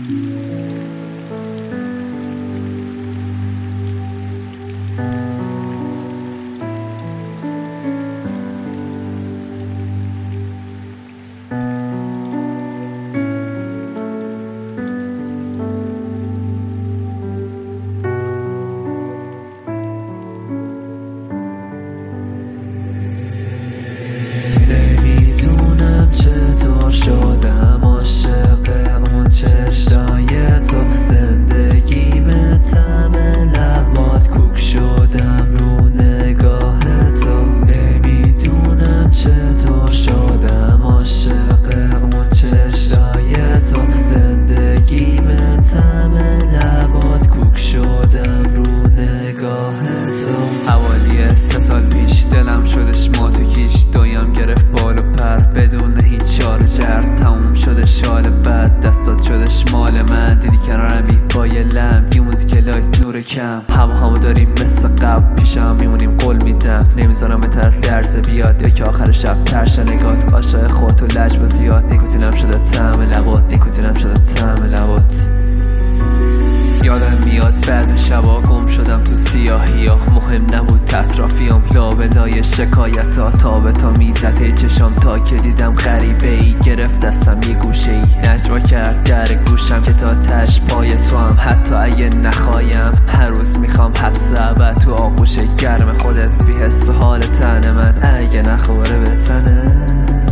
نمیدونم چطور شدم عاشق اون چشای تو، زندگیم طعم لبات کوک شدم رو نگاه تو. نمیدونم چطور شدم عاشق اون چشای تو، زندگیم طعم لبات کوک شدم رو نگاه تو. حوالی 3 سال پیش دلم شدش ما تو کیش، دویم گرفت بال و پر بدون هیچ چارجر، تموم شده شال بد دستات شدش مال من. دیدی کنارمی با یه لم یه موزیک لایت نور کم، همو داریم مثل قبل پیشم میمونیم قول میدم، نمیذارم به طرف لرزه بیاد یا که آخر شب ترش نگات. عاشق خودت و لجبا زیاد، نیکوتینم شده طعم لبات، نیکوتینم شده طعم لبات. یادم میاد بعضی شبا گم شدم تو سیاهی ها، مهم نبود اطرافیام، لابلای شکایت ها تا به تا میزته چشام، تا که دیدم غریبه ای گرفت دستم یه گوشه ای، نجوا کرد در گوشم که تا تش پای تو هم، حتی اگه نخوایم هر روز میخوام حبس ابد تو آغوش گرم خودت، بی حس و حال تن من اگه نخوره به تنه.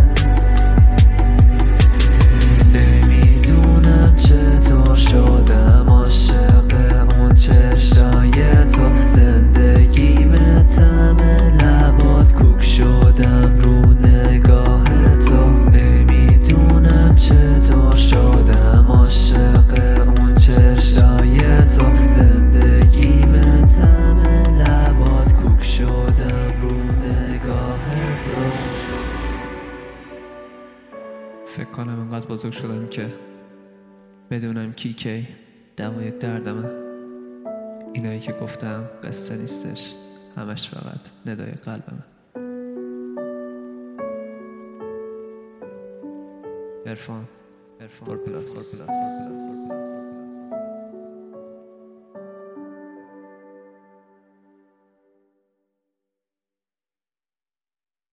نمیدونم چطور شدم عاشق اون چشای تو، زندگیم طعم لبات کوک شدم رو نگاه تو. نمیدونم چطور شدم عاشق اون چشای تو، زندگیم طعم لبات کوک شدم رو نگاه تو. فکر کنم انقدر بزرگ شدم که بدونم کی دوای دردمه. اینایی که گفتم قصه نیستش، همش فقط ندای قلبمه. عرفان فور پلاس